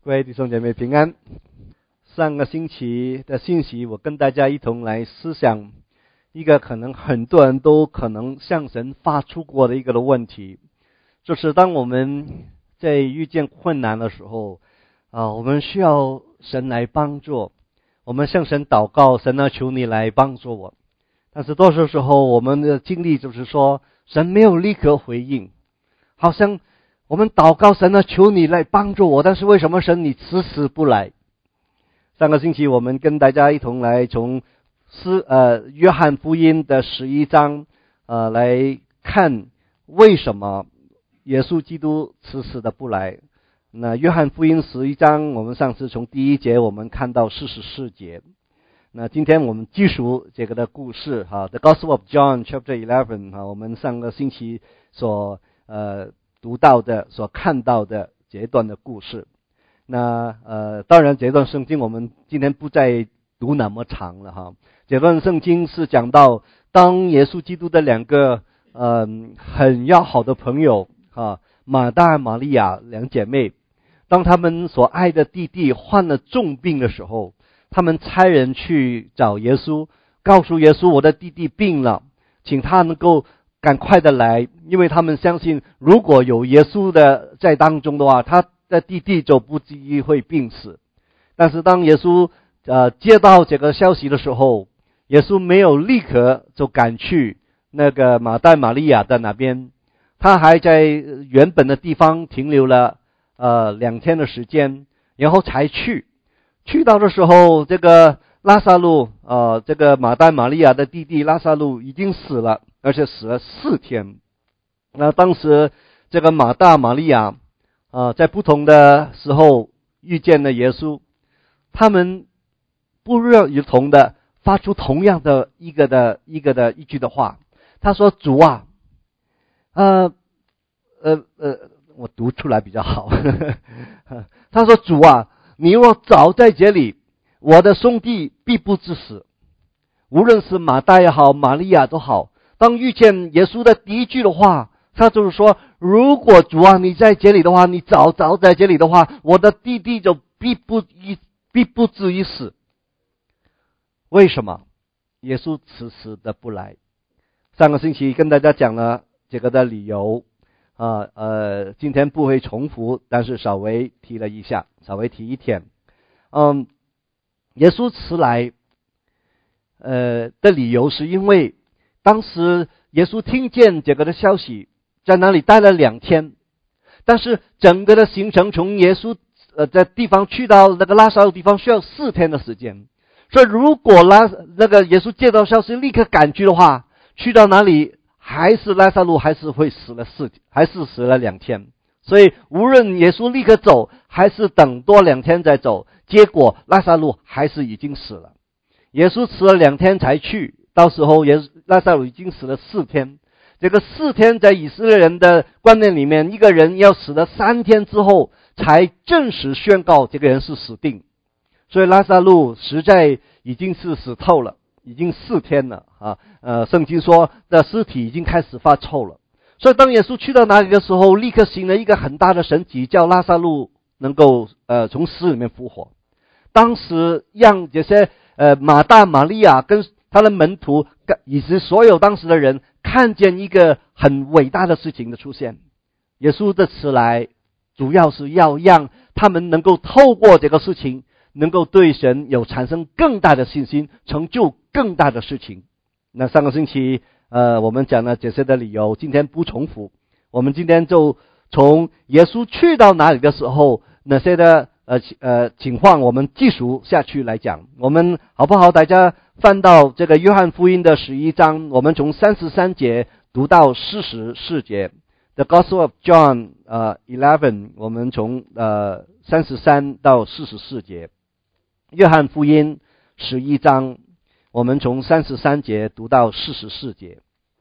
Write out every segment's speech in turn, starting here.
各位弟兄姐妹平安。上个星期的信息，我跟大家一同来思想一个可能很多人都可能向神发出过的一个的问题，就是当我们在遇见困难的时候我们需要神来帮助，我们向神祷告，神啊，求你来帮助我。但是多数时候我们的经历就是说，神没有立刻回应，好像我们祷告神啊，求你来帮助我，但是为什么神你迟迟不来？上个星期我们跟大家一同来从约翰福音的11章来看为什么耶稣基督迟迟的不来。那约翰福音11章，我们上次从第1节我们看到44节。那今天我们继续这个的故事The Gospel of John Chapter 11我们上个星期所读到的、所看到的这一段的故事。那当然这段圣经我们今天不再读那么长了这段圣经是讲到当耶稣基督的两个很要好的朋友马大玛利亚两姐妹，当他们所爱的弟弟患了重病的时候，他们差人去找耶稣，告诉耶稣我的弟弟病了，请他能够赶快的来，因为他们相信如果有耶稣的在当中的话，他的弟弟就不至于会病死。但是当耶稣接到这个消息的时候，耶稣没有立刻就赶去那个马大玛利亚的那边，他还在原本的地方停留了2天的时间，然后才去到的时候，这个拉撒路这个马大玛利亚的弟弟拉撒路已经死了，而且死了4天。那当时这个马大玛利亚在不同的时候遇见了耶稣，他们不约而同的发出同样的一句的话，他说主啊我读出来比较好他说主啊，你若早在这里，我的兄弟必不致死。无论是马大也好，玛利亚都好，当遇见耶稣的第一句的话，他就是说，如果主啊你在这里的话，你早在这里的话，我的弟弟就必不至于死。为什么耶稣迟迟的不来？上个星期跟大家讲了这个的理由今天不会重复，但是稍微提了一下，稍微提一点。耶稣迟来的理由是因为当时耶稣听见这个的消息，在那里待了2天，但是整个的行程从耶稣在地方去到那个拉撒路地方需要4天的时间。所以如果那个耶稣接到消息立刻赶去的话，去到哪里还是拉撒路还是会死了2天。所以无论耶稣立刻走还是等多2天再走，结果拉撒路还是已经死了。耶稣迟了2天才去，到时候拉撒路已经死了4天。这个4天在以色列人的观念里面，一个人要死了3天之后才正式宣告这个人是死定。所以拉撒路实在已经是死透了，已经4天了圣经说的尸体已经开始发臭了。所以当耶稣去到哪里的时候，立刻行了一个很大的神迹，叫拉撒路能够从死里面复活。当时让这些马大玛利亚跟他的门徒以及所有当时的人看见一个很伟大的事情的出现。耶稣的迟来主要是要让他们能够透过这个事情能够对神有产生更大的信心，成就更大的事情。那上个星期我们讲了这些的理由，今天不重复。我们今天就从耶稣去到哪里的时候那些的情况我们继续下去来讲。我们好不好大家翻到这个约翰福音的11章，我们从33节读到44节。The Gospel of John 11， 我们从33到44节。约翰福音11章，我们从33节读到44节。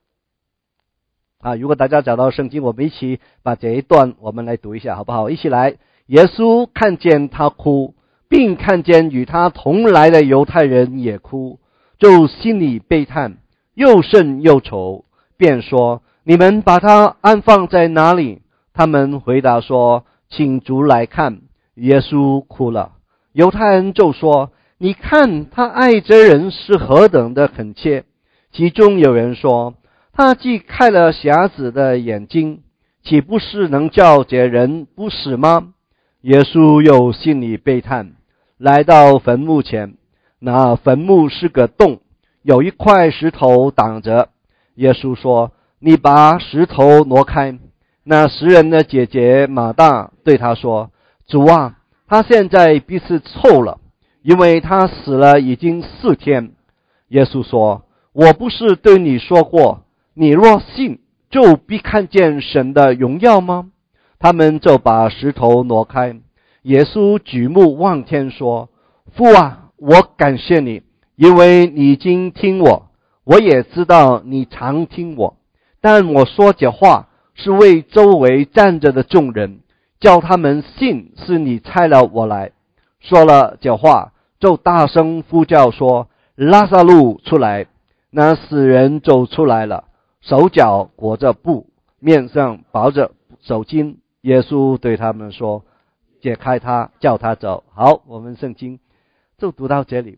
如果大家找到圣经，我们一起把这一段我们来读一下好不好？一起来。耶稣看见他哭，并看见与他同来的犹太人也哭，就心里悲叹，又甚又愁，便说，你们把他安放在哪里？他们回答说，请主来看。 耶稣哭了。犹太人就说：你看他爱这人是何等的恳切。其中有人说：他既开了瞎子的眼睛，岂不是能叫这人不死吗？耶稣又心里悲叹，来到坟墓前，那坟墓是个洞，有一块石头挡着。耶稣说：你把石头挪开。那食人的姐姐马大对他说：主啊，他现在必是臭了，因为他死了已经4天。耶稣说：我不是对你说过，你若信，就必看见神的荣耀吗？他们就把石头挪开。耶稣举目望天说：父啊，我感谢你，因为你已经听我，我也知道你常听我，但我说这话是为周围站着的众人，叫他们信是你差了我来。说了这话，就大声呼叫说：拉撒路出来。那死人走出来了，手脚裹着布，面上包着手巾。耶稣对他们说：解开他，叫他走。好，我们圣经就读到这里。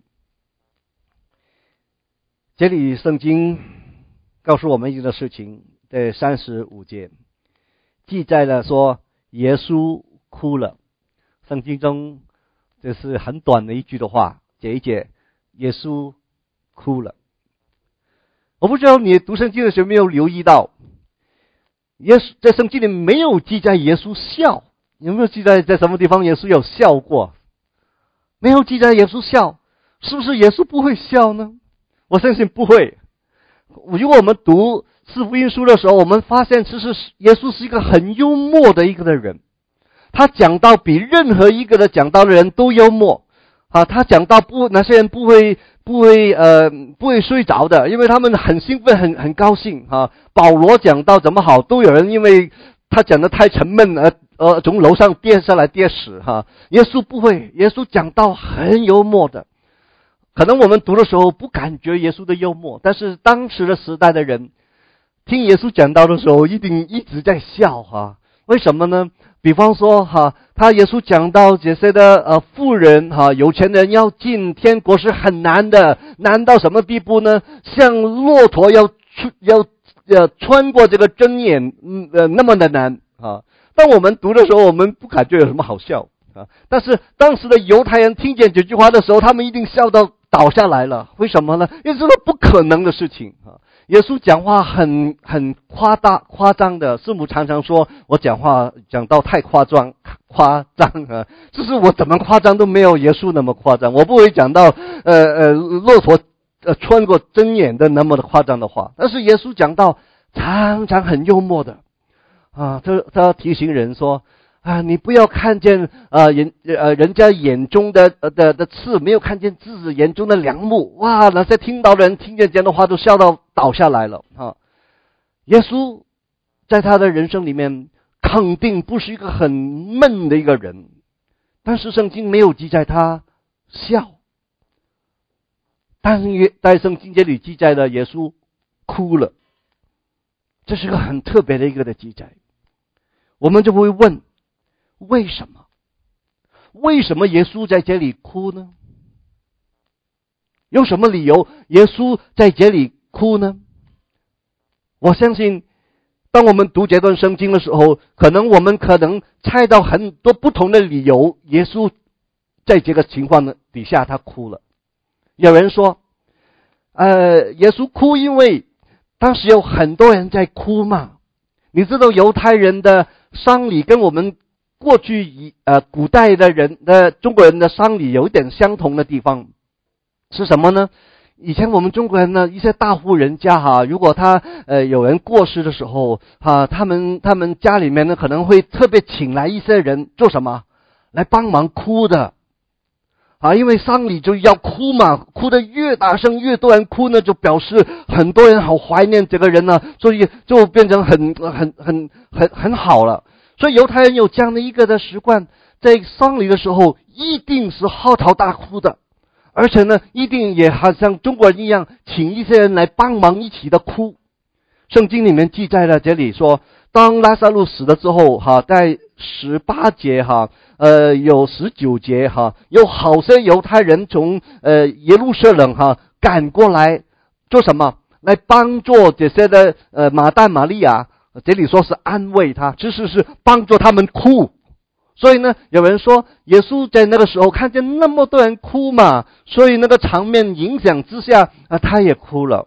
这里圣经告诉我们一个事情，在35节记载了说耶稣哭了。圣经中这是很短的一句的话，这一节耶稣哭了。我不知道你读圣经的时候有没有留意到，耶稣在圣经里没有记载耶稣笑，有没有记载在什么地方耶稣有笑过？没有记载耶稣笑，是不是耶稣不会笑呢？我相信不会。如果我们读四福音书的时候，我们发现其实耶稣是一个很幽默的一个的人，他讲到比任何一个的讲道的人都幽默啊！他讲到那些人不会睡着的，因为他们很兴奋很高兴啊。保罗讲到怎么好，都有人因为他讲得太沉闷而从楼上跌下来跌死哈。耶稣不会，耶稣讲到很幽默的。可能我们读的时候不感觉耶稣的幽默，但是当时的时代的人听耶稣讲道的时候一定一直在笑哈。为什么呢？比方说耶稣讲到这些的富人有钱人要进天国是很难的，难到什么地步呢？像骆驼要穿过这个针眼那么的难啊。当我们读的时候，我们不感觉有什么好笑啊。但是当时的犹太人听见这句话的时候，他们一定笑到倒下来了。为什么呢？因为这是不可能的事情啊。耶稣讲话很夸张的，师母常常说我讲话讲到太夸张啊，就是我怎么夸张都没有耶稣那么夸张。我不会讲到骆驼穿过针眼的那么的夸张的话，但是耶稣讲到常常很幽默的啊。他提醒人说啊，你不要看见人家眼中的刺，没有看见自己眼中的梁木。哇，那些听到的人听见这样的话都笑到倒下来了啊！耶稣在他的人生里面肯定不是一个很闷的一个人，但是圣经没有记载他笑，但是在圣经这里记载了耶稣哭了，这是个很特别的一个的记载。我们就会问，为什么？为什么耶稣在这里哭呢？有什么理由耶稣在这里哭呢？我相信当我们读这段圣经的时候，我们可能猜到很多不同的理由，耶稣在这个情况底下他哭了。有人说耶稣哭因为当时有很多人在哭嘛。你知道犹太人的丧礼跟我们过去古代的中国人的丧礼有一点相同的地方是什么呢？以前我们中国人呢，一些大户人家如果他有人过世的时候他们家里面呢可能会特别请来一些人做什么？来帮忙哭的因为丧礼就要哭嘛，哭得越大声越多人哭呢，就表示很多人好怀念这个人呢，所以就变成很好了。所以犹太人有这样的一个的习惯，在丧礼的时候一定是嚎啕大哭的，而且呢一定也好像中国人一样请一些人来帮忙一起的哭。圣经里面记载了这里说， 当拉撒路死了之后在18节有19节有好些犹太人从耶路撒冷赶过来做什么？来帮助这些的马大马利亚，这里说是安慰他，其实是帮助他们哭。所以呢，有人说耶稣在那个时候看见那么多人哭嘛，所以那个场面影响之下他也哭了。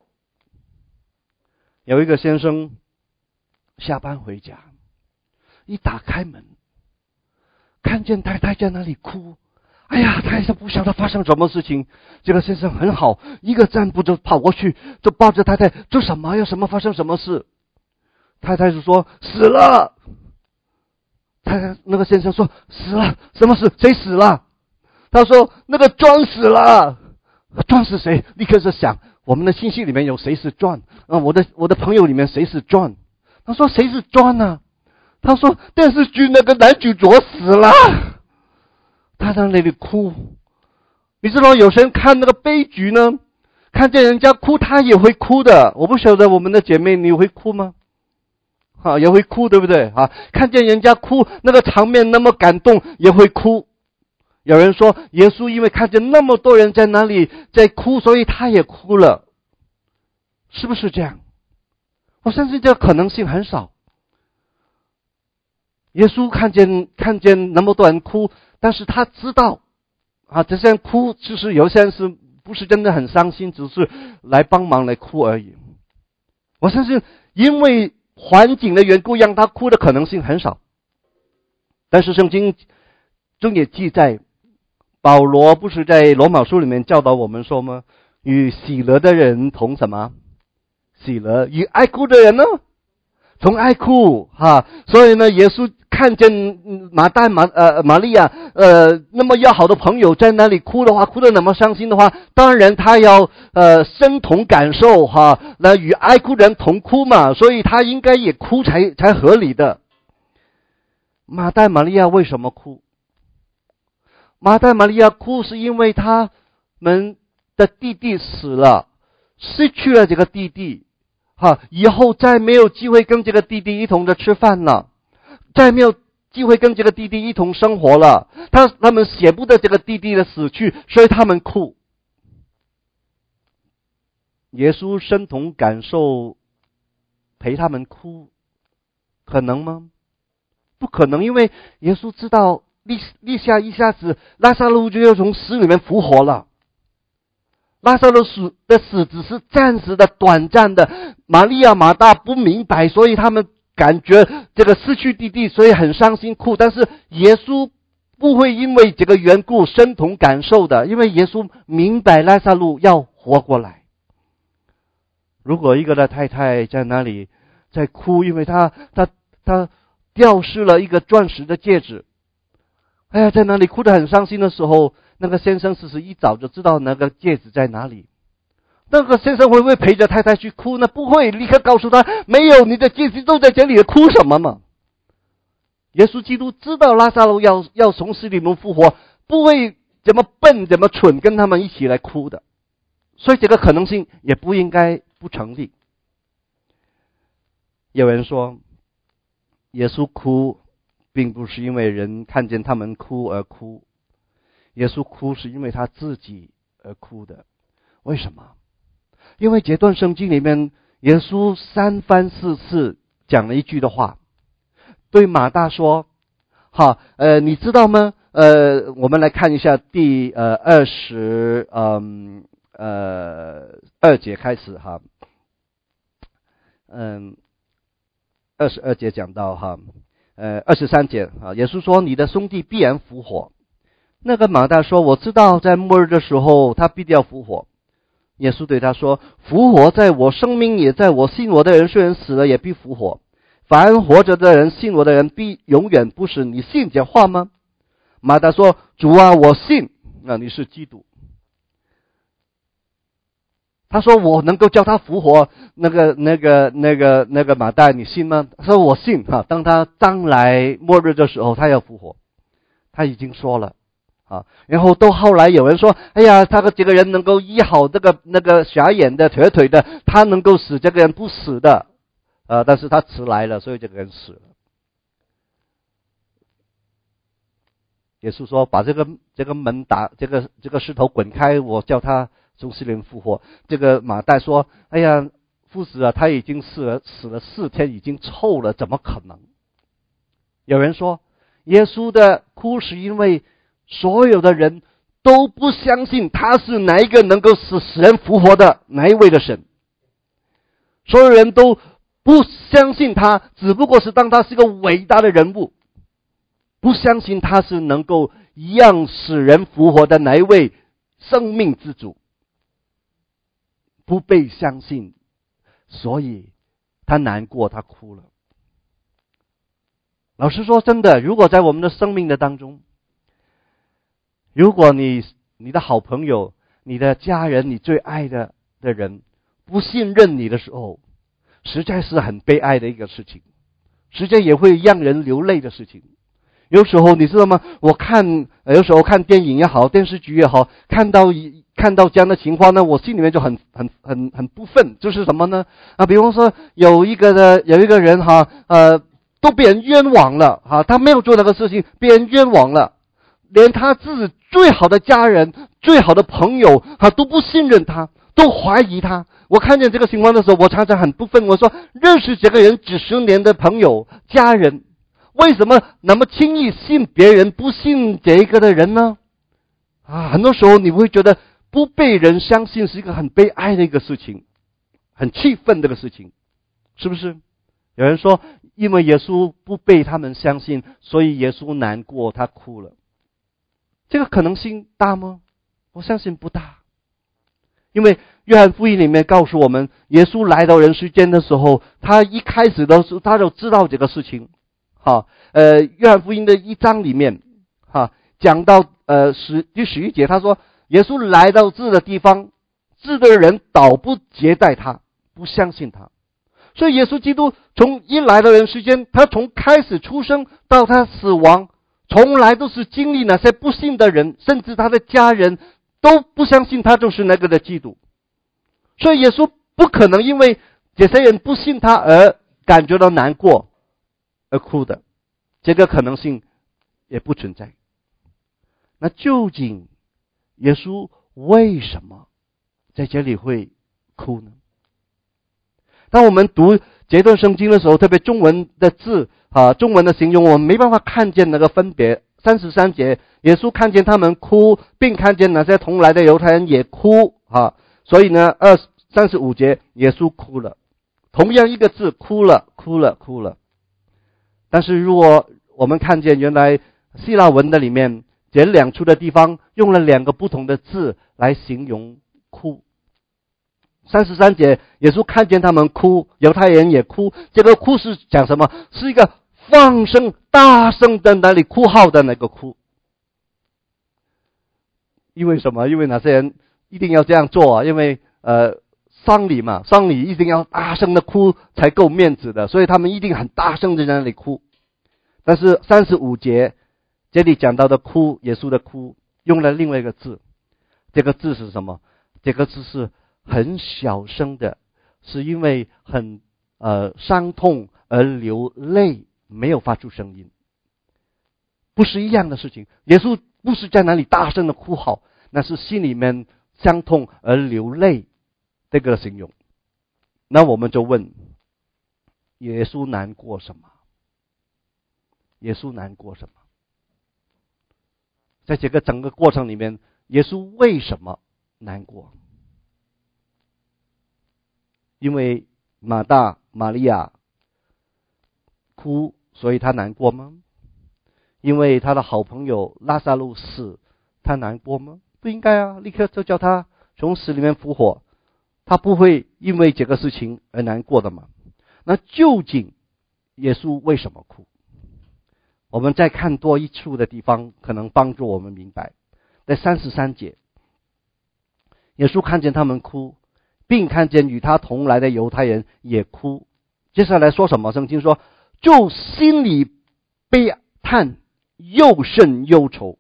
有一个先生下班回家，一打开门看见太太在那里哭，哎呀，他也不晓得发生什么事情。这个先生很好，一个箭步就跑过去，就抱着太太，这什么呀？什么发生什么事？太太就说死了。那个先生说死了，什么事？谁死了？他说那个John死了。John是谁？立刻就想我们的信息里面有谁是John我的朋友里面谁是John？他说谁是John呢？他说电视剧那个男主角死了。他在那里哭。你知道有些人看那个悲剧呢，看见人家哭他也会哭的。我不晓得我们的姐妹你会哭吗？也会哭，对不对看见人家哭，那个场面那么感动也会哭。有人说耶稣因为看见那么多人在那里在哭，所以他也哭了，是不是这样？我相信这个可能性很少。耶稣看见那么多人哭，但是他知道这些人哭其实有些人是不是真的很伤心，只是来帮忙来哭而已。我相信因为环境的缘故让他哭的可能性很少。但是圣经中也记载，保罗不是在罗马书里面教导我们说吗？与喜乐的人同什么？喜乐。与爱哭的人呢？从爱哭所以呢，耶稣看见马大玛利亚那么要好的朋友在那里哭的话，哭得那么伤心的话，当然他要身同感受那与爱哭人同哭嘛，所以他应该也哭才合理的。马大玛利亚为什么哭？马大玛利亚哭是因为他们的弟弟死了，失去了这个弟弟以后再没有机会跟这个弟弟一同的吃饭了，再没有机会跟这个弟弟一同生活了。他们舍不得这个弟弟的死去，所以他们哭。耶稣身同感受陪他们哭，可能吗？不可能，因为耶稣知道一下子拉撒路就要从死里面复活了。拉撒路的死只是暂时的短暂的，玛利亚马大不明白，所以他们感觉这个失去弟弟，所以很伤心哭。但是耶稣不会因为这个缘故身同感受的，因为耶稣明白拉撒路要活过来。如果一个的太太在那里在哭，因为他掉失了一个钻石的戒指，在那里哭得很伤心的时候，那个先生其实一早就知道那个戒指在哪里。那个先生会不会陪着太太去哭呢？不会，立刻告诉他没有，你的戒指都在这里，哭什么嘛？耶稣基督知道拉撒路要从死里面复活，不会怎么笨怎么蠢跟他们一起来哭的，所以这个可能性也不应该不成立。有人说耶稣哭并不是因为人看见他们哭而哭，耶稣哭是因为他自己而哭的。为什么？因为这段圣经里面耶稣3番4次讲了一句的话，对马大说你知道吗？我们来看一下第22节开始22节讲到23节耶稣说你的兄弟必然复活。那个马大说我知道在末日的时候他必定要复活。耶稣对他说复活在我，生命也在我，信我的人虽然死了也必复活，凡活着的人信我的人必永远不死。你信这话吗？马大说主啊我信，你是基督。他说我能够叫他复活，那个马大你信吗？他说我信当他将来末日的时候他要复活，他已经说了然后到后来有人说哎呀他这个人能够医好那个瞎眼的瘸腿的，他能够使这个人不死的但是他迟来了，所以这个人死了。耶稣说：“把这个门打，这个石头滚开，我叫他从死里复活。”这个马代说：“哎呀，夫子啊，他已经死了4天，已经臭了，怎么可能？”有人说，耶稣的哭是因为所有的人都不相信他是哪一个能够使死人复活的哪一位的神，所有人都不相信他，只不过是当他是个伟大的人物，不相信他是能够一样使人复活的哪一位生命之主，不被相信，所以他难过，他哭了。老实说，真的，如果在我们的生命的当中，如果你的好朋友、你的家人、你最爱的人不信任你的时候，实在是很悲哀的一个事情，实在也会让人流泪的事情。有时候你知道吗？有时候看电影也好，电视剧也好，看到这样的情况呢，我心里面就很不忿，就是什么呢？比方说有一个人都被人冤枉了他没有做那个事情，被人冤枉了，连他自己最好的家人、最好的朋友都不信任他，都怀疑他。我看见这个情况的时候，我常常很不忿，我说认识这个人几十年的朋友、家人，为什么那么轻易信别人，不信这个的人呢？很多时候你会觉得不被人相信是一个很悲哀的一个事情，很气愤的一个事情，是不是？有人说，因为耶稣不被他们相信，所以耶稣难过，他哭了。这个可能性大吗？我相信不大。因为约翰福音里面告诉我们，耶稣来到人世间的时候，他一开始他就知道这个事情。约翰福音的1章里面讲到第11节，他说耶稣来到自的地方，自的人倒不接待他，不相信他。所以耶稣基督从一来到人世间，他从开始出生到他死亡，从来都是经历那些不信的人，甚至他的家人都不相信他就是那个的基督。所以耶稣不可能因为这些人不信他而感觉到难过而哭的，这个可能性也不存在。那究竟耶稣为什么在这里会哭呢？当我们读这段圣经的时候，特别中文的字中文的形容，我们没办法看见那个分别。33节，耶稣看见他们哭，并看见那些同来的犹太人也哭所以呢35节，耶稣哭了。同样一个字，哭了。但是如果我们看见原来希腊文的里面这两处的地方用了2个不同的字来形容哭。33节，耶稣看见他们哭，犹太人也哭。这个哭是讲什么？是一个放声大声的那里哭号的那个哭。因为什么？因为那些人一定要这样做因为丧礼嘛，丧礼一定要大声的哭才够面子的，所以他们一定很大声的在那里哭。但是35节这里讲到的哭，耶稣的哭用了另外一个字，这个字是什么？这个字是很小声的，是因为很伤痛而流泪，没有发出声音。不是一样的事情。耶稣不是在那里大声的哭嚎，那是心里面伤痛而流泪这个形容。那我们就问，耶稣难过什么？耶稣难过什么？在这个整个过程里面，耶稣为什么难过？因为马大、玛利亚哭，所以他难过吗？因为他的好朋友拉撒路死，他难过吗？不应该啊，立刻就叫他从死里面复活，他不会因为这个事情而难过的嘛。那究竟耶稣为什么哭？我们再看多一处的地方，可能帮助我们明白。在33节，耶稣看见他们哭，并看见与他同来的犹太人也哭。接下来说什么？圣经说，就心里悲叹，又甚忧愁。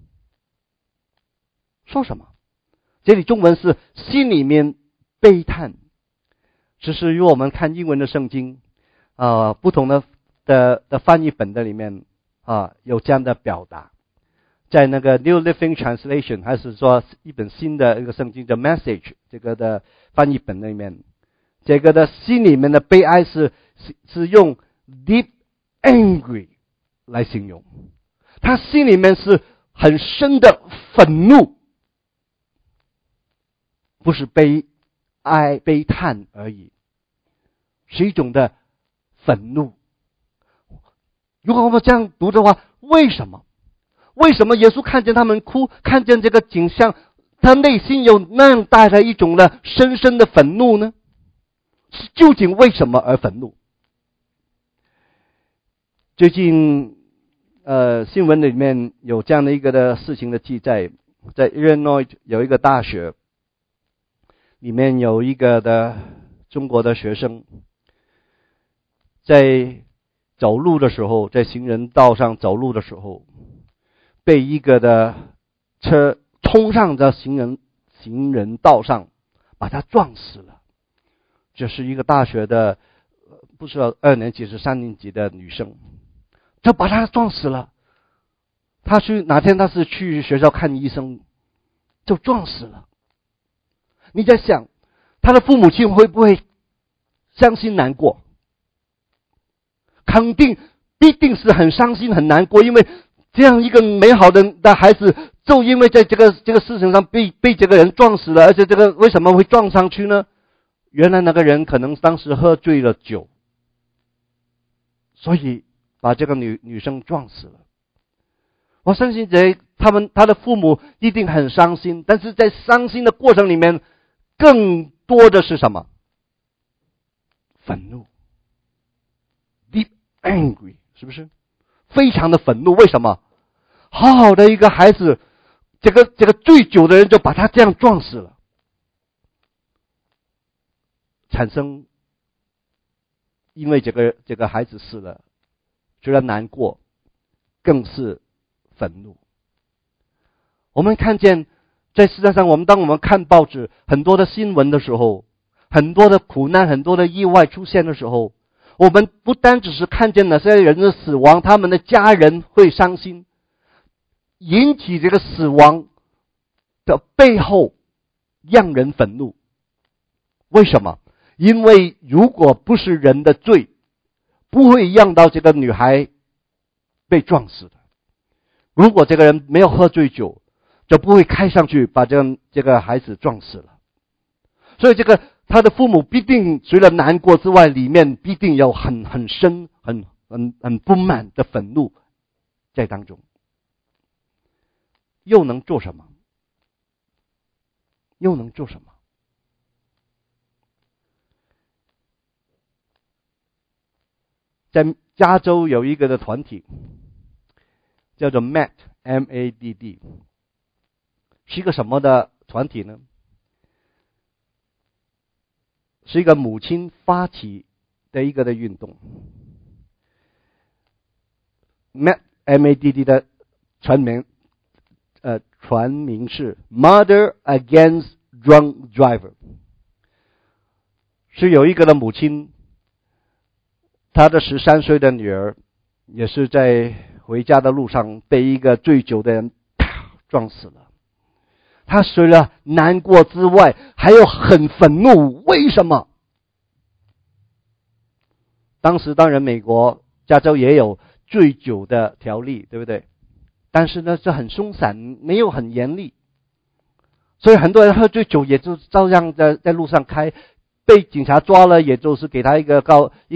说什么？这里中文是心里面悲叹。只是如果我们看英文的圣经， 不同的翻译本的里面有这样的表达。在那个 New Living Translation 还是说一本新的一个圣经的 Message 这个的翻译本里面，这个的心里面的悲哀是用 deep angry 来形容，他心里面是很深的愤怒，不是悲叹而已，是一种的愤怒。如果我们这样读的话，为什么耶稣看见他们哭，看见这个景象，他内心有那样带来一种的深深的愤怒呢？究竟为什么而愤怒？最近新闻里面有这样的一个的事情的记载，在 Illinois 有一个大学里面有一个的中国的学生，在走路的时候，在行人道上走路的时候，被一个的车冲上在行人道上，把他撞死了。这是一个大学的不是2年级是3年级的女生，就把他撞死了。哪天他是去学校看医生，就撞死了。你在想，他的父母亲会不会伤心难过？肯定必定是很伤心很难过，因为这样一个美好的孩子，就因为在这个事情上被这个人撞死了，而且这个为什么会撞上去呢？原来那个人可能当时喝醉了酒，所以把这个女生撞死了。我相信他的父母一定很伤心，但是在伤心的过程里面，更多的是什么？愤怒 ，deep angry， 是不是？非常的愤怒。为什么？好好的一个孩子，这个醉酒的人就把他这样撞死了，产生因为这个孩子死了，除了难过，更是愤怒。我们看见在世界上，当我们看报纸很多的新闻的时候，很多的苦难，很多的意外出现的时候，我们不单只是看见那些人的死亡，他们的家人会伤心，引起这个死亡的背后让人愤怒。为什么？因为如果不是人的罪，不会让到这个女孩被撞死的。如果这个人没有喝醉酒，就不会开上去把这个孩子撞死了。所以他的父母必定除了难过之外，里面必定有很深很不满的愤怒在当中。又能做什么？在加州有一个的团体叫做 MADD， 是一个什么的团体呢？是一个母亲发起的一个的运动。MADD 的全名是 Mother Against Drunk Driver， 是有一个的母亲，她的13岁的女儿也是在回家的路上被一个醉酒的人撞死了。他除了难过之外，还有很愤怒。为什么？当然美国加州也有醉酒的条例，对不对？但是呢，是很松散，没有很严厉。所以很多人喝醉酒也就照样在路上开，被警察抓了，也就是给他一个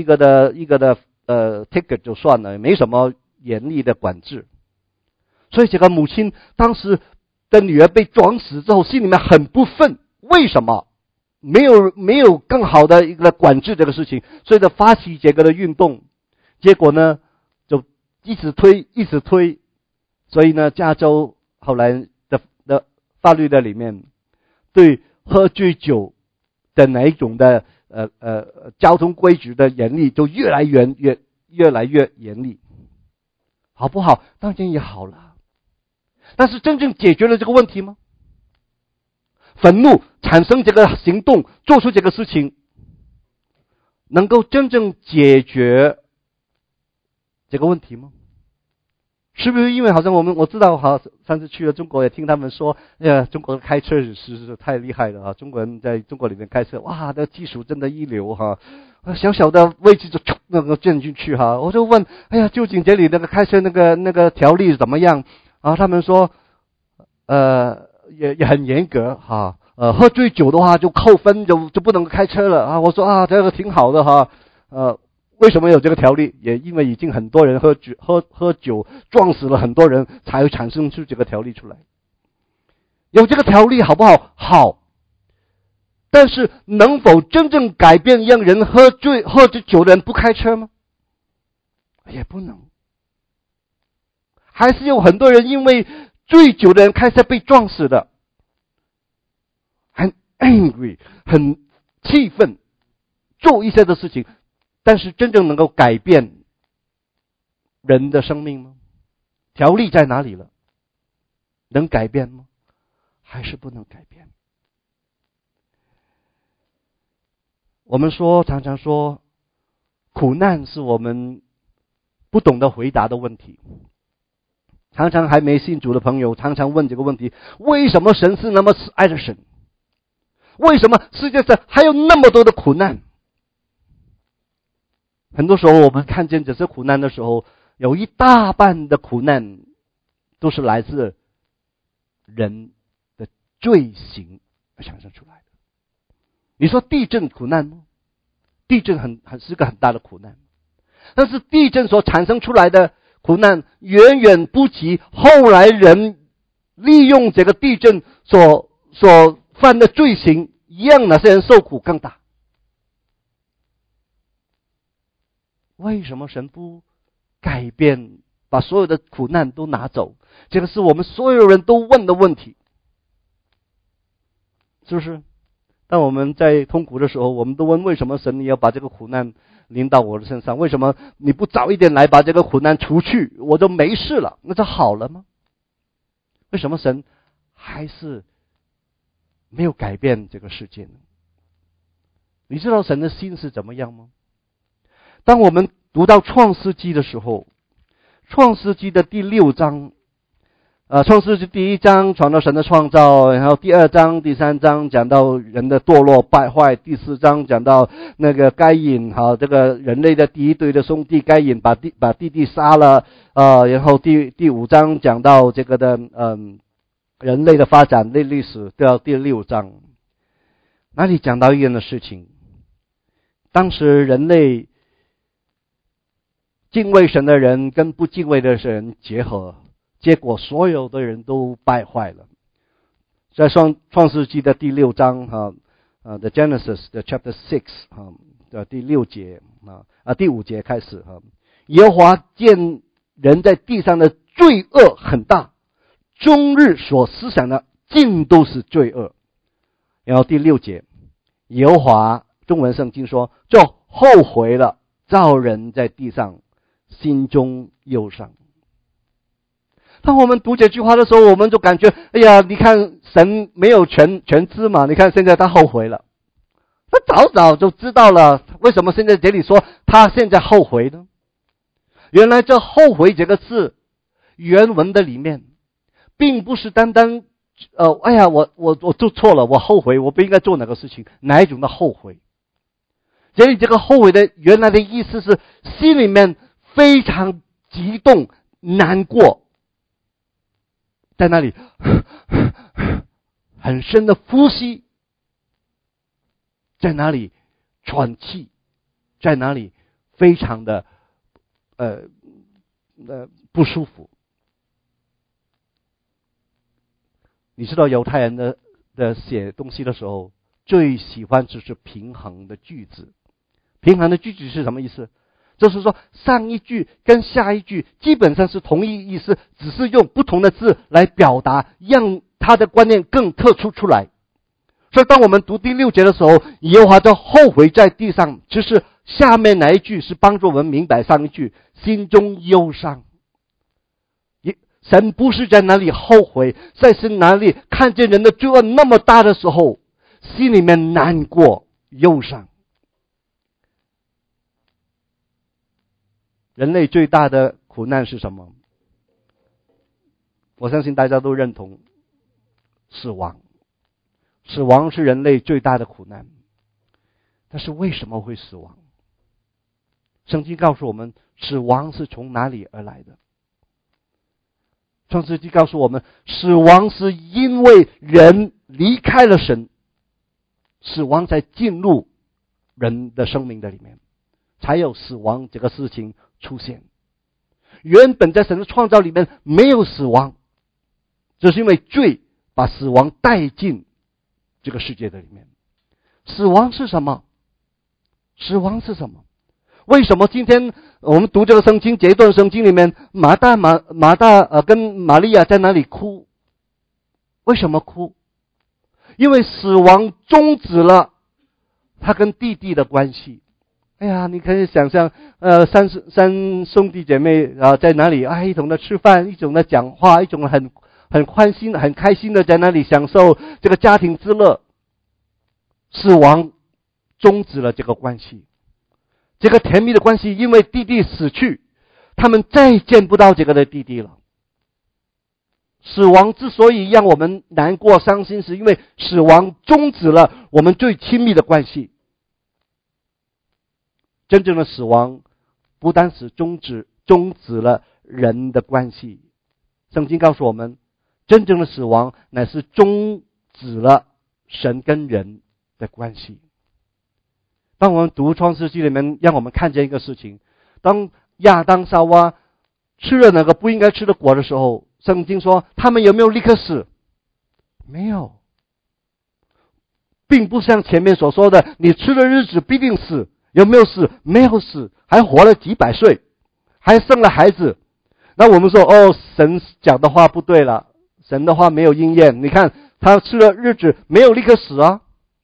ticket 就算了，没什么严厉的管制。所以这个母亲当时的女儿被撞死之后，心里面很不忿。为什么没有更好的一个管制这个事情？所以就发起这个的运动，结果呢就一直推。所以呢，加州后来的法律的里面，对喝醉酒的哪一种的交通规矩的严厉，就越来越严厉，好不好？当然也好了。但是真正解决了这个问题吗？愤怒产生这个行动，做出这个事情， 能够真正解决这个问题吗？是不是因为好像我知道上次去了中国也听他们说，中国开车是太厉害了啊！中国人在中国里面开车，哇，那技术真的一流哈！小小的位置就那个陷进去哈！我就问，究竟这里那个开车那个条例怎么样啊？他们说，也很严格哈。喝醉酒的话就扣分，就不能开车了啊！我说这个挺好的哈。为什么有这个条例？也因为已经很多人喝酒撞死了很多人，才会产生出这个条例出来。有这个条例好不好？好。但是能否真正改变让人喝着酒的人不开车吗？也不能。还是有很多人因为醉酒的人开车被撞死的，很 angry， 很气愤，做一些的事情。但是真正能够改变人的生命吗？条例在哪里了？能改变吗？还是不能改变？我们常常说，苦难是我们不懂得回答的问题。常常还没信主的朋友常常问这个问题：为什么神是那么慈爱的神？为什么世界上还有那么多的苦难？很多时候我们看见这些苦难的时候，有一大半的苦难都是来自人的罪行而产生出来的。你说地震苦难吗？地震是个很大的苦难，但是地震所产生出来的苦难远远不及后来人利用这个地震所犯的罪行一样，那些人受苦更大。为什么神不改变，把所有的苦难都拿走？这个是我们所有人都问的问题，是不是？当我们在痛苦的时候，我们都问：为什么神你要把这个苦难临到我的身上？为什么你不早一点来把这个苦难除去，我就没事了，那就好了吗？为什么神还是没有改变这个世界呢？你知道神的心是怎么样吗？当我们读到创世纪的时候，创世纪的第6章，创世纪第1章讲到神的创造，然后第2章、第3章讲到人的堕落败坏，第4章讲到那个该隐这个人类的第一对的兄弟该隐把弟弟杀了，然后第5章讲到这个的人类的发展历史，到第6章，那里讲到一样的事情。当时人类敬畏神的人跟不敬畏的人结合，结果所有的人都败坏了。在创世纪的第6章The Genesis the chapter 6的第6节第5节开始耶和华见人在地上的罪恶很大，终日所思想的尽都是罪恶。然后第6节，耶和华中文圣经说就后悔了，造人在地上心中忧伤。当我们读这句话的时候，我们就感觉你看神没有全知嘛，你看现在他后悔了，他早就知道了，为什么现在这里说他现在后悔呢？原来这后悔这个字原文的里面并不是单单我做错了，我后悔，我不应该做哪个事情，哪一种的后悔。这里这个后悔的原来的意思是心里面非常激动难过，在那里很深的呼吸，在那里喘气，在那里非常的不舒服。你知道犹太人的写东西的时候最喜欢就是平衡的句子。平衡的句子是什么意思？就是说上一句跟下一句基本上是同一意思，只是用不同的字来表达，让他的观念更突出来。所以当我们读第6节的时候，耶和华就后悔在地上，就是下面哪一句是帮助我们明白上一句，心中忧伤。神不是在哪里后悔，是哪里看见人的罪恶那么大的时候，心里面难过忧伤。 人类最大的苦难是什么？我相信大家都认同，死亡。死亡是人类最大的苦难。但是为什么会死亡？圣经告诉我们，死亡是从哪里而来的？创世纪告诉我们，死亡是因为人离开了神，死亡才进入人的生命的里面，才有死亡这个事情出现。原本在神的创造里面没有死亡，这是因为罪把死亡带进这个世界的里面。死亡是什么？死亡是什么？为什么今天我们读这个圣经，这一段圣经里面，马大跟玛利亚在那里哭？为什么哭？因为死亡终止了他跟弟弟的关系。哎呀，你可以想象，三兄弟姐妹在哪里一同的吃饭，一同的讲话，一种很欢心、很开心的在那里享受这个家庭之乐。死亡终止了这个关系，这个甜蜜的关系，因为弟弟死去，他们再见不到这个的弟弟了。死亡之所以让我们难过伤心，是因为死亡终止了我们最亲密的关系。真正的死亡不单是终止了人的关系，圣经告诉我们，真正的死亡乃是终止了神跟人的关系。当我们读创世纪里面，让我们看见一个事情，当亚当夏娃吃了那个不应该吃的果的时候，圣经说他们有没有立刻死？没有，并不像前面所说的你吃的日子必定死。有没有死？没有死，还活了几百岁，还生了孩子。那我们说神讲的话不对了，神的话没有应验。你看他吃了日子没有立刻死啊，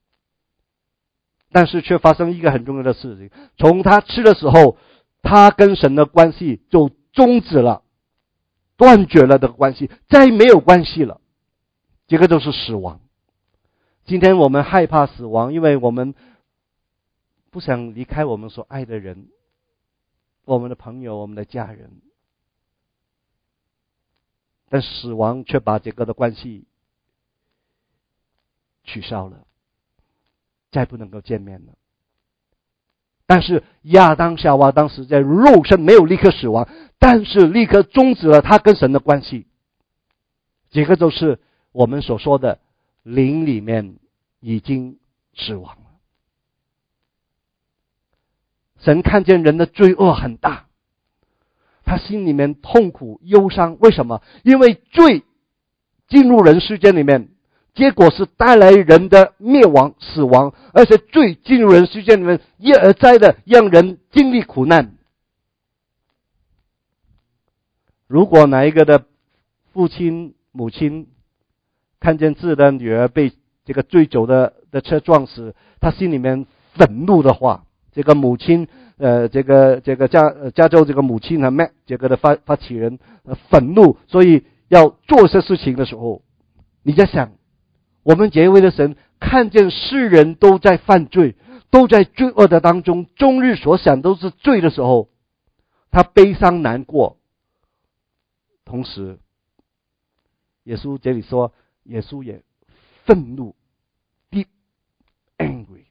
但是却发生一个很重要的事情，从他吃的时候，他跟神的关系就终止了，断绝了的关系，再没有关系了。这个就是死亡。今天我们害怕死亡，因为我们不想离开我们所爱的人，我们的朋友，我们的家人。但死亡却把这个的关系取消了，再不能够见面了。但是亚当夏娃当时在肉身没有立刻死亡，但是立刻终止了他跟神的关系。这个就是我们所说的灵里面已经死亡了。神看见人的罪恶很大，他心里面痛苦忧伤。为什么？因为罪进入人世间里面，结果是带来人的灭亡死亡，而且罪进入人世间里面，一而再的让人经历苦难。如果哪一个的父亲母亲看见自己的女儿被这个醉酒的车撞死，他心里面愤怒的话，这个母亲加州这个母亲和 Mac 这个的发起人愤怒，所以要做些事情的时候，你在想，我们这一位的神看见世人都在犯罪，都在罪恶的当中，终日所想都是罪的时候，他悲伤难过。同时耶稣这里说，耶稣也愤怒 deep angry，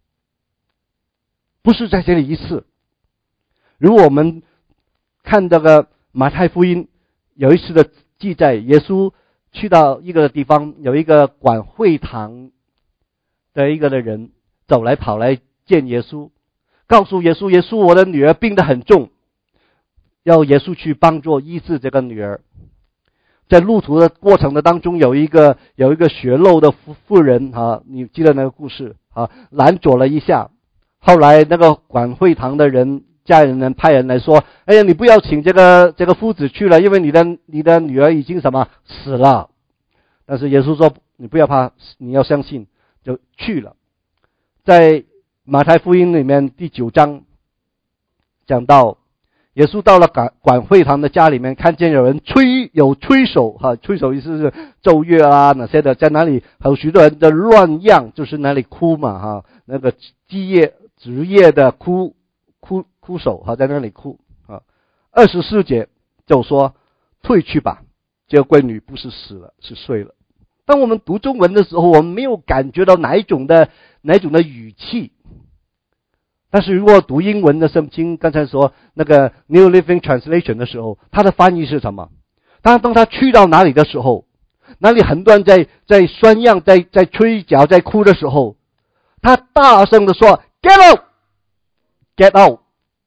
不是在这里一次。如果我们看这个马太福音有一次的记载，耶稣去到一个地方，有一个管会堂的一个的人走来跑来见耶稣，告诉耶稣，耶稣我的女儿病得很重，要耶稣去帮助医治这个女儿。在路途的过程的当中，有一个血漏的妇人你记得那个故事拦阻了一下，后来那个管会堂的人家人派人来说，哎呀，你不要请这个夫子去了，因为你的女儿已经死了。但是耶稣说，你不要怕，你要相信，就去了。在马太福音里面第9章讲到，耶稣到了管会堂的家里面，看见有人吹手吹手意思是奏乐那些的，在那里有许多人的乱样，就是那里哭嘛那个职业的哭手在那里哭 24节就说退去吧，这个闺女不是死了，是睡了。当我们读中文的时候，我们没有感觉到哪一种的语气。但是如果读英文的圣经，刚才说那个 New Living Translation 的时候，它的翻译是什么？当他去到哪里的时候，哪里很多人在酸样，在吹角，在哭的时候，他大声的说 Get out! Get out!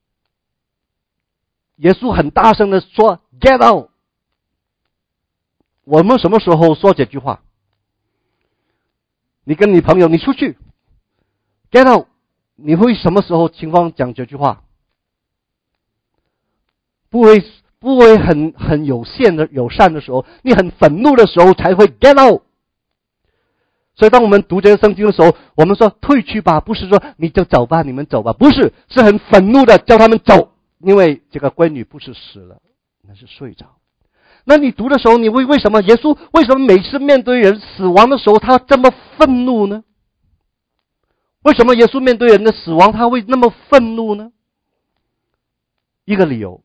耶稣很大声的说 Get out! 我们什么时候说这句话？你跟你朋友你出去 Get out! 你会什么时候情况讲这句话？不会很友善的时候，你很愤怒的时候才会 get out。所以当我们读这个圣经的时候，我们说退去吧，不是说你就走吧，你们走吧，不是，是很愤怒的叫他们走，因为这个闺女不是死了，那是睡着。那你读的时候，你为什么耶稣为什么每次面对人死亡的时候他这么愤怒呢？为什么耶稣面对人的死亡他会那么愤怒呢？一个理由，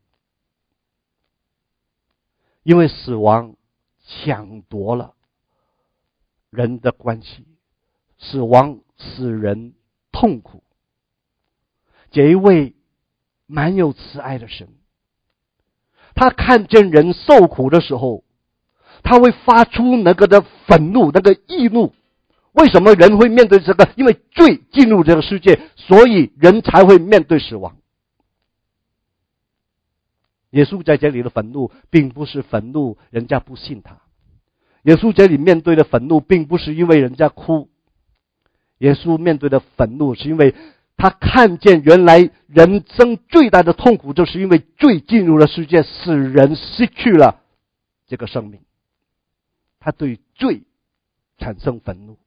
因为死亡抢夺了人的关系，死亡使人痛苦。这一位蛮有慈爱的神，他看见人受苦的时候，他会发出那个的愤怒，那个易怒。为什么人会面对这个？因为罪进入这个世界，所以人才会面对死亡。耶稣在这里的愤怒并不是愤怒人家不信他，耶稣这里面对的愤怒并不是因为人家哭，耶稣面对的愤怒是因为他看见原来人生最大的痛苦就是因为罪进入了世界，使人失去了这个生命，他对罪产生愤怒。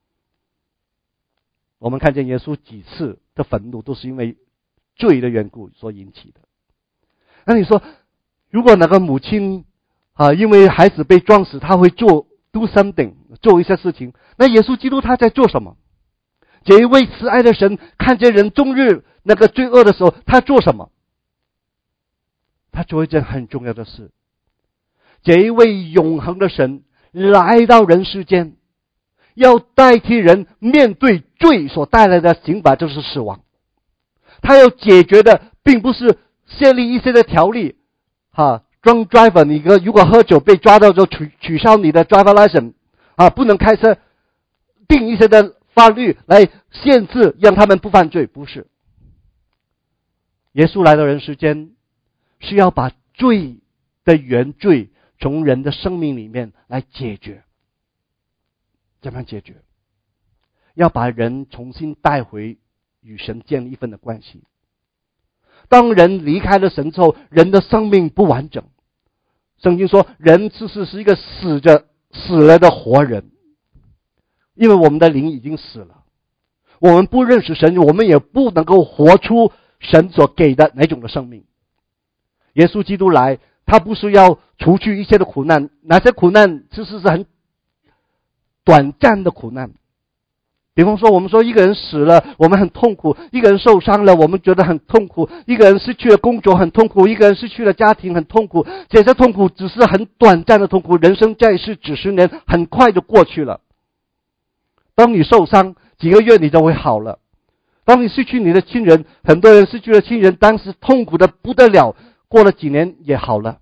我们看见耶稣几次的愤怒都是因为罪的缘故所引起的。那你说，如果那个母亲因为孩子被撞死，他会do something， 做一些事情，那耶稣基督他在做什么？这一位慈爱的神看见人终日那个罪恶的时候，他做什么？他做一件很重要的事。这一位永恒的神来到人世间，要代替人面对罪所带来的刑罚，就是死亡。他要解决的并不是设立一些的条例，drunk driver， 你如果喝酒被抓到就取消你的 driver license， 不能开车，定一些的法律来限制让他们不犯罪，不是。耶稣来到人世间是要把罪的原罪从人的生命里面来解决。怎么样解决？要把人重新带回与神建立一份的关系。当人离开了神之后，人的生命不完整。圣经说人其实是一个死了的活人，因为我们的灵已经死了，我们不认识神，我们也不能够活出神所给的哪种的生命。耶稣基督来，他不是要除去一切的苦难，哪些苦难其实是很短暂的苦难。比方说我们说一个人死了我们很痛苦，一个人受伤了我们觉得很痛苦，一个人失去了工作很痛苦，一个人失去了家庭很痛苦，这些痛苦只是很短暂的痛苦，人生在世几十年很快就过去了。当你受伤几个月你就会好了，当你失去你的亲人，很多人失去了亲人，当时痛苦的不得了，过了几年也好了。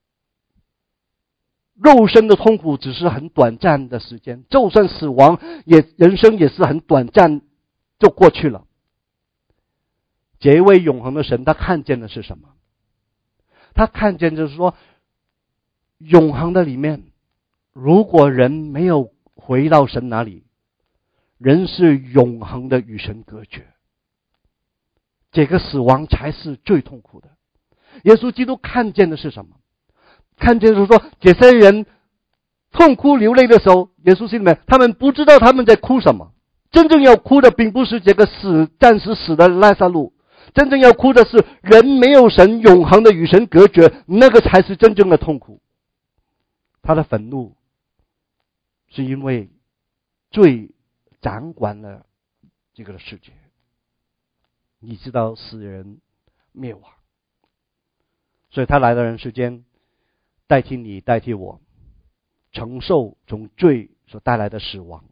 肉身的痛苦只是很短暂的时间，就算死亡人生也是很短暂就过去了。这一位永恒的神他看见的是什么？他看见就是说永恒的里面，如果人没有回到神那里，人是永恒的与神隔绝，这个死亡才是最痛苦的。耶稣基督看见的是什么？看见就是说这些人痛哭流泪的时候，耶稣心里面他们不知道他们在哭什么。真正要哭的并不是这个暂时死的拉撒路，真正要哭的是人没有神永恒的与神隔绝，那个才是真正的痛苦。他的愤怒是因为罪掌管了这个世界，你知道使人灭亡。 所以他来到人世间，代替你，代替我，承受从罪所带来的死亡。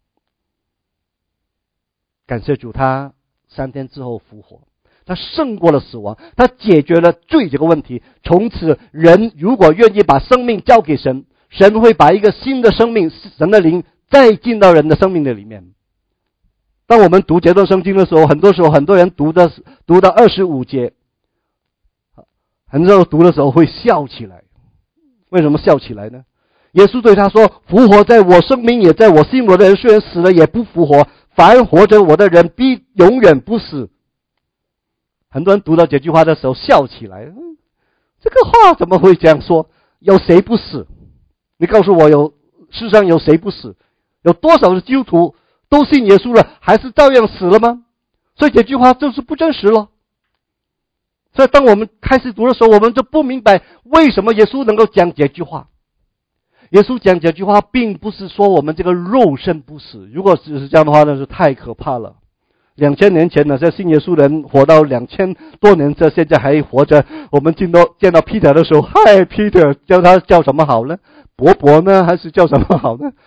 感谢主，他3天之后复活，他胜过了死亡，他解决了罪这个问题。从此人如果愿意把生命交给神，神会把一个新的生命，神的灵再进到人的生命的里面。当我们读这段圣经的时候，很多时候很多人读到25节，很多时候读的时候会笑起来。为什么笑起来呢？耶稣对他说，复活在我，生命也在我，信我的人虽然死了也不复活，凡活着我的人必永远不死。很多人读到这句话的时候笑起来，这个话怎么会这样说？有谁不死？你告诉我，世上有谁不死？有多少的基督徒都信耶稣了，还是照样死了吗？所以这句话就是不真实了。所以当我们开始读的时候，我们就不明白为什么耶稣能够讲这句话。耶稣讲这句话并不是说我们这个肉身不死，如果只是这样的话，那是太可怕了。2000年前那些信耶稣的人活到2000多年，这现在还活着。我们见到 Peter 的时候，嗨 Peter， 叫他叫什么好呢？伯伯呢？还是叫什么好呢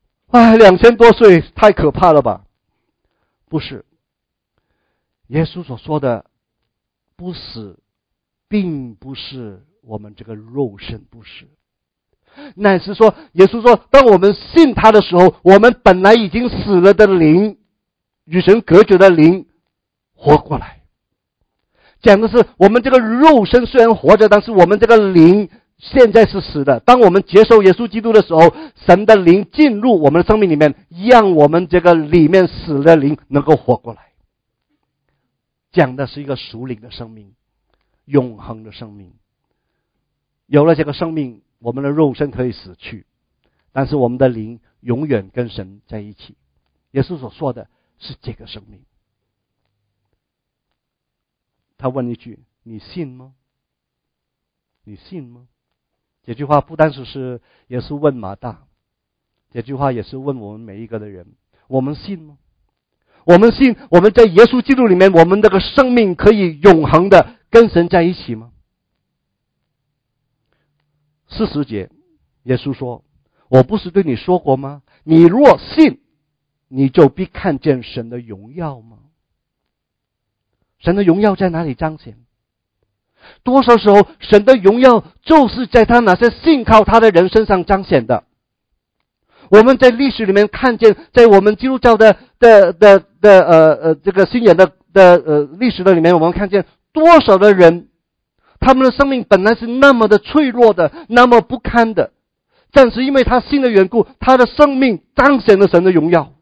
？2000多岁，太可怕了吧？不是，耶稣所说的不死，并不是我们这个肉身不死，乃是说，耶稣说，当我们信他的时候，我们本来已经死了的灵，与神隔绝的灵活过来。讲的是我们这个肉身虽然活着，但是我们这个灵现在是死的。当我们接受耶稣基督的时候，神的灵进入我们的生命里面，让我们这个里面死的灵能够活过来。讲的是一个属灵的生命，永恒的生命。有了这个生命，我们的肉身可以死去，但是我们的灵永远跟神在一起。耶稣所说的是这个生命。他问一句，你信吗？你信吗？这句话不单是耶稣问马大，这句话也是问我们每一个的人，我们信吗？我们信我们在耶稣基督里面，我们这个生命可以永恒的跟神在一起吗？40节，耶稣说，我不是对你说过吗？你若信，你就必看见神的荣耀吗？神的荣耀在哪里彰显？多少时候神的荣耀就是在他那些信靠他的人身上彰显的。我们在历史里面看见，在我们基督教的这个信仰的历史的里面，我们看见多少的人，他们的生命本来是那么的脆弱的，那么不堪的，但是因为他信的缘故，他的生命彰显了神的荣耀。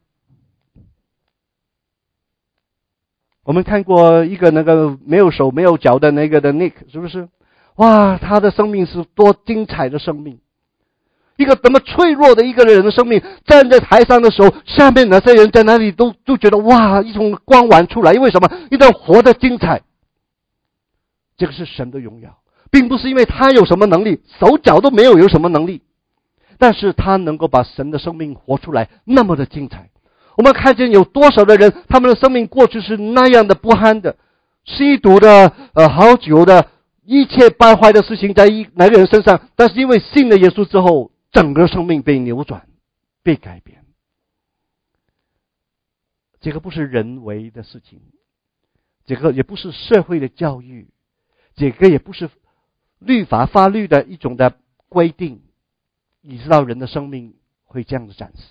我们看过一个那个没有手没有脚的那个的 Nick， 是不是？哇，他的生命是多精彩的生命！一个怎么脆弱的一个人的生命，站在台上的时候，下面那些人在那里都觉得哇，一种光环出来。因为什么？一种活得精彩。这个是神的荣耀，并不是因为他有什么能力，手脚都没有什么能力，但是他能够把神的生命活出来，那么的精彩。我们看见有多少的人，他们的生命过去是那样的不堪的，吸毒的，好酒的，一切败坏的事情在哪个人身上，但是因为信了耶稣之后，整个生命被扭转，被改变。这个不是人为的事情，这个也不是社会的教育，这个也不是法律的一种的规定，你知道人的生命会这样的展示。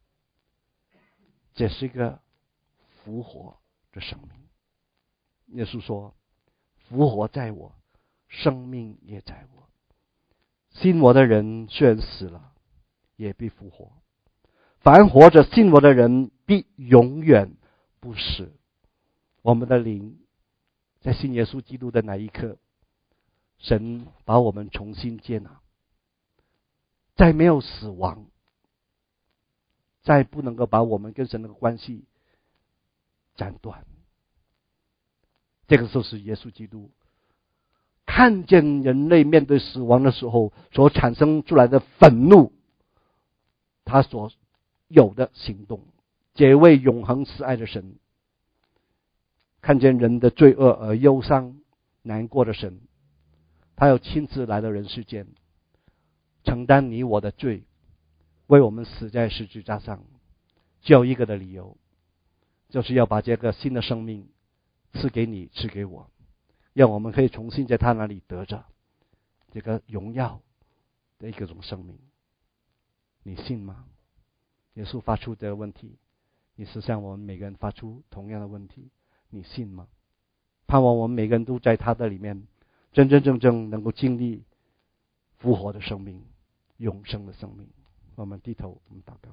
这是一个复活的生命。耶稣说，复活在我，生命也在我。信我的人虽然死了，也必复活。凡活着信我的人，必永远不死。我们的灵在信耶稣基督的那一刻，神把我们重新接纳，再没有死亡，再不能够把我们跟神的关系斩断。这个就是耶稣基督看见人类面对死亡的时候所产生出来的愤怒，他所有的行动。这位永恒慈爱的神看见人的罪恶而忧伤难过的神， 他要亲自来到人世间，承担你我的罪，为我们死在十字架上。只有一个的理由，就是要把这个新的生命赐给你，赐给我，让我们可以重新在他那里得着这个荣耀的一种生命。你信吗？耶稣发出这个问题，也是向我们每个人发出同样的问题，你信吗？盼望我们每个人都在他的里面真真正正能够经历复活的生命，永生的生命。我们低头，我们祷告。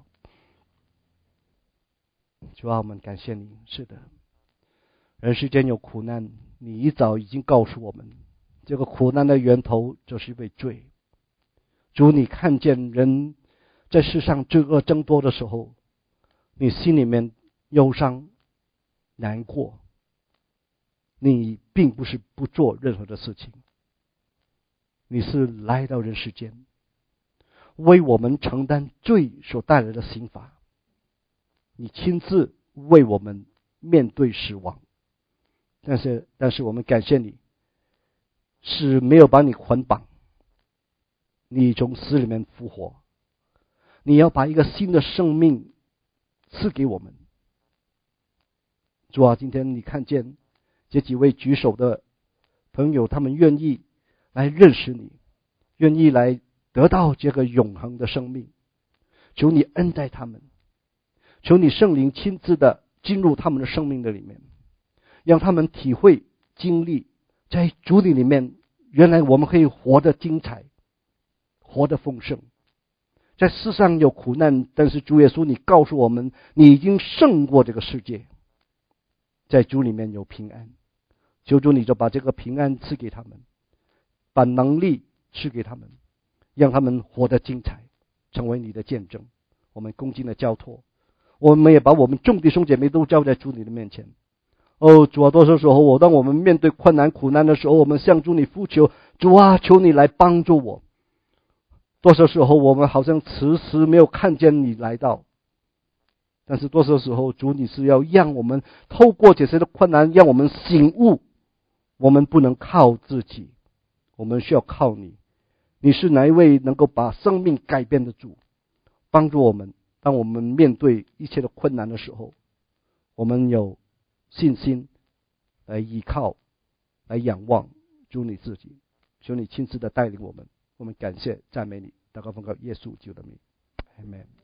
主啊，我们感谢你，是的，人世间有苦难，你一早已经告诉我们，这个苦难的源头就是因为罪。主，你看见人在世上罪恶增多的时候，你心里面忧伤难过，你并不是不做任何的事情，你是来到人世间为我们承担罪所带来的刑罚，你亲自为我们面对死亡。但是我们感谢你，是没有把你捆绑，你从死里面复活，你要把一个新的生命赐给我们。主啊，今天你看见这几位举手的朋友，他们愿意来认识你，愿意来得到这个永恒的生命，求你恩待他们，求你圣灵亲自的进入他们的生命的里面，让他们体会经历在主里面，原来我们可以活得精彩，活得丰盛。在世上有苦难，但是主耶稣你告诉我们，你已经胜过这个世界，在主里面有平安。求主你就把这个平安赐给他们，把能力赐给他们，让他们活得精彩，成为你的见证。我们恭敬的交托，我们也把我们众弟兄姐妹都交在主你的面前。主啊，多少时候当我们面对困难苦难的时候，我们向主你呼求，主啊，求你来帮助我。多少时候我们好像迟迟没有看见你来到，但是多少时候主你是要让我们透过这些的困难，让我们醒悟，我们不能靠自己，我们需要靠你。你是哪一位能够把生命改变的主？帮助我们，当我们面对一切的困难的时候，我们有信心来依靠，来仰望主你自己。求你亲自的带领我们，我们感谢赞美你，祷告奉靠耶稣基督的名，阿们。